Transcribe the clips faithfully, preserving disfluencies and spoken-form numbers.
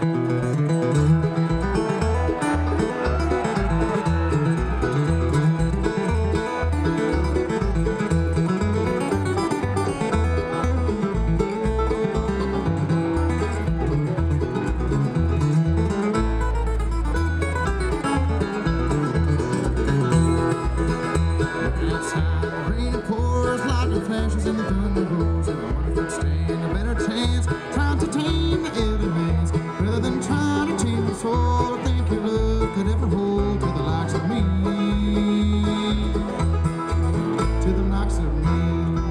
Flashes in the thunder rolls, and I wonder if I'd stand a better chance trying to tame the elements rather than trying to tame the soul. I think your love could ever hold to the likes of me, to the likes of me.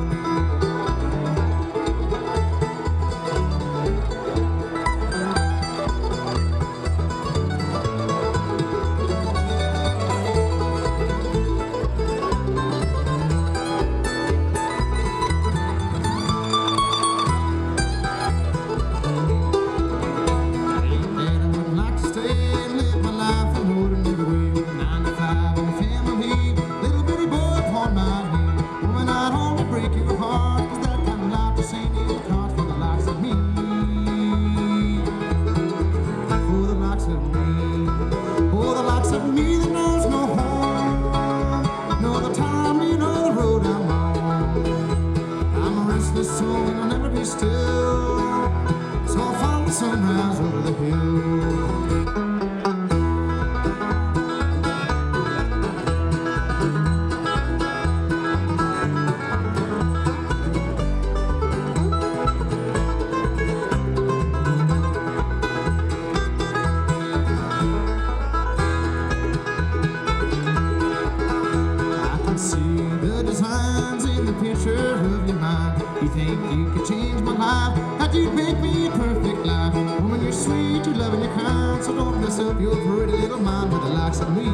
Still, so I'll follow the sunrise over the hill. I can see the designs in the picture of your mind. You think you could change my life, that you'd make me a perfect life. Woman, you're sweet, you're loving, you're kind, so don't mess up your pretty little mind with the likes of me,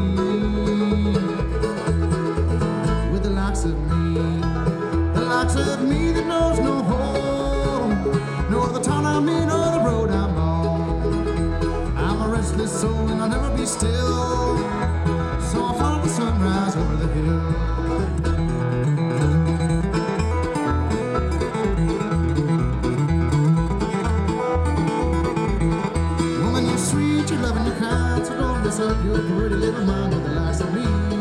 with the likes of me, the likes of me that knows no home, nor the town I'm in or the road I'm on. I'm a restless soul and I'll never be still, so I'll follow the sunrise over the hill. Sweet, you're loving, you're kind, so don't mess up your pretty little mind with the likes of me.